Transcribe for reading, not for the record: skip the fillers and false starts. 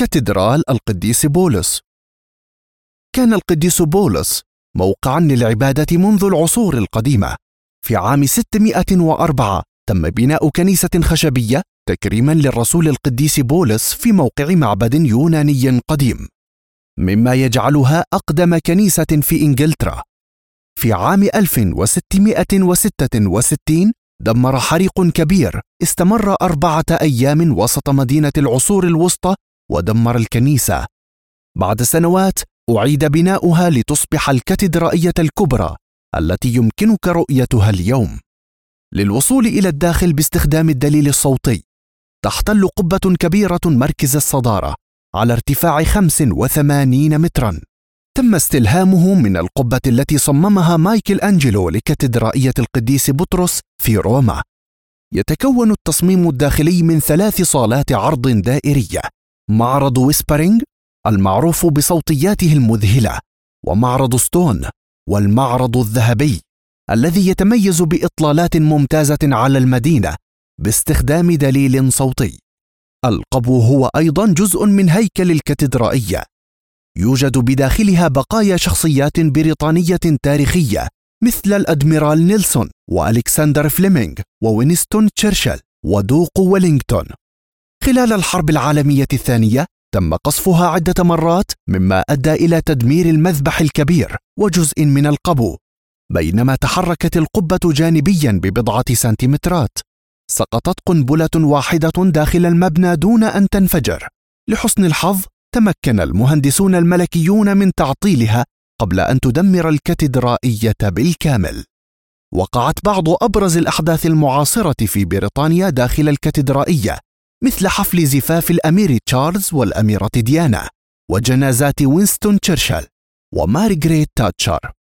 كاتدرال القديس بولس. كان القديس بولس موقعاً للعبادة منذ العصور القديمة. في عام 604 تم بناء كنيسة خشبية تكريماً للرسول القديس بولس في موقع معبد يوناني قديم، مما يجعلها أقدم كنيسة في إنجلترا. في عام 1666 دمر حريق كبير استمر 4 أيام وسط مدينة العصور الوسطى ودمر الكنيسة. بعد سنوات أعيد بناؤها لتصبح الكاتدرائية الكبرى التي يمكنك رؤيتها اليوم. للوصول إلى الداخل باستخدام الدليل الصوتي، تحتل قبة كبيرة مركز الصدارة على ارتفاع 85 متراً. تم استلهامه من القبة التي صممها مايكل أنجلو لكاتدرائية القديس بطرس في روما. يتكون التصميم الداخلي من 3 صالات عرض دائرية: معرض ويسبرينج المعروف بصوتياته المذهلة، ومعرض ستون، والمعرض الذهبي الذي يتميز بإطلالات ممتازة على المدينة باستخدام دليل صوتي. القبو هو أيضا جزء من هيكل الكاتدرائية. يوجد بداخلها بقايا شخصيات بريطانية تاريخية مثل الأدميرال نيلسون وألكسندر فليمينغ ووينستون تشرشل ودوق ويلينغتون. خلال الحرب العالمية الثانية تم قصفها عدة مرات، مما أدى إلى تدمير المذبح الكبير وجزء من القبو. بينما تحركت القبة جانبيا ببضعة سنتيمترات، سقطت قنبلة واحدة داخل المبنى دون أن تنفجر. لحسن الحظ تمكن المهندسون الملكيون من تعطيلها قبل أن تدمر الكاتدرائية بالكامل. وقعت بعض أبرز الأحداث المعاصرة في بريطانيا داخل الكاتدرائية، مثل حفل زفاف الأمير تشارلز والأميرة ديانا، وجنازات وينستون تشرشل ومارغريت تاتشر.